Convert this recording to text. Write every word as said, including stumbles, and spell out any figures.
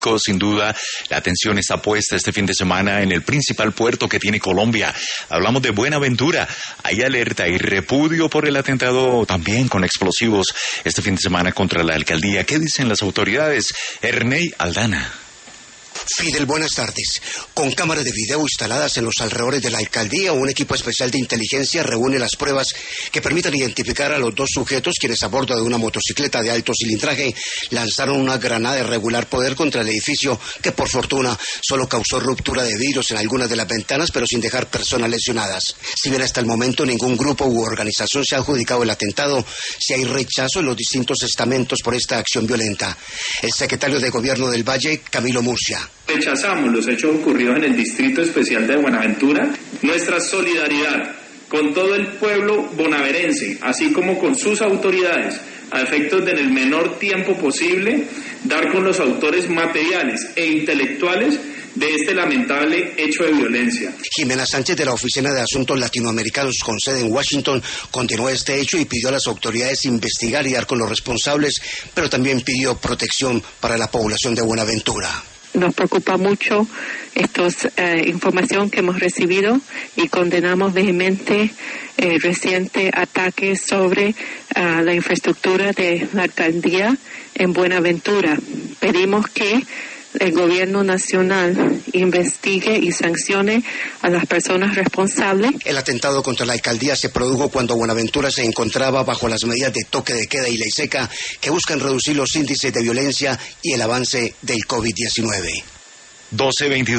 México. Sin duda, la atención está puesta este fin de semana en el principal puerto que tiene Colombia. Hablamos de Buenaventura. Hay alerta y repudio por el atentado también con explosivos este fin de semana contra la alcaldía. ¿Qué dicen las autoridades? Ernei Aldana. Fidel, buenas tardes. Con cámaras de video instaladas en los alrededores de la alcaldía, un equipo especial de inteligencia reúne las pruebas que permitan identificar a los dos sujetos quienes a bordo de una motocicleta de alto cilindraje lanzaron una granada de regular poder contra el edificio que por fortuna solo causó ruptura de vidrios en algunas de las ventanas pero sin dejar personas lesionadas. Si bien hasta el momento ningún grupo u organización se ha adjudicado el atentado, si hay rechazo en los distintos estamentos por esta acción violenta. El secretario de Gobierno del Valle, Camilo Murcia. Rechazamos los hechos ocurridos en el Distrito Especial de Buenaventura. Nuestra solidaridad con todo el pueblo bonaverense, así como con sus autoridades, a efectos de en el menor tiempo posible dar con los autores materiales e intelectuales de este lamentable hecho de violencia. Jimena Sánchez, de la Oficina de Asuntos Latinoamericanos con sede en Washington, condenó este hecho y pidió a las autoridades investigar y dar con los responsables, pero también pidió protección para la población de Buenaventura. Nos preocupa mucho esta eh, información que hemos recibido y condenamos vehemente el reciente ataque sobre uh, la infraestructura de la alcaldía en Buenaventura. Pedimos que el gobierno nacional investigue y sancione a las personas responsables. El atentado contra la alcaldía se produjo cuando Buenaventura se encontraba bajo las medidas de toque de queda y ley seca que buscan reducir los índices de violencia y el avance del COVID diecinueve. doce veintidós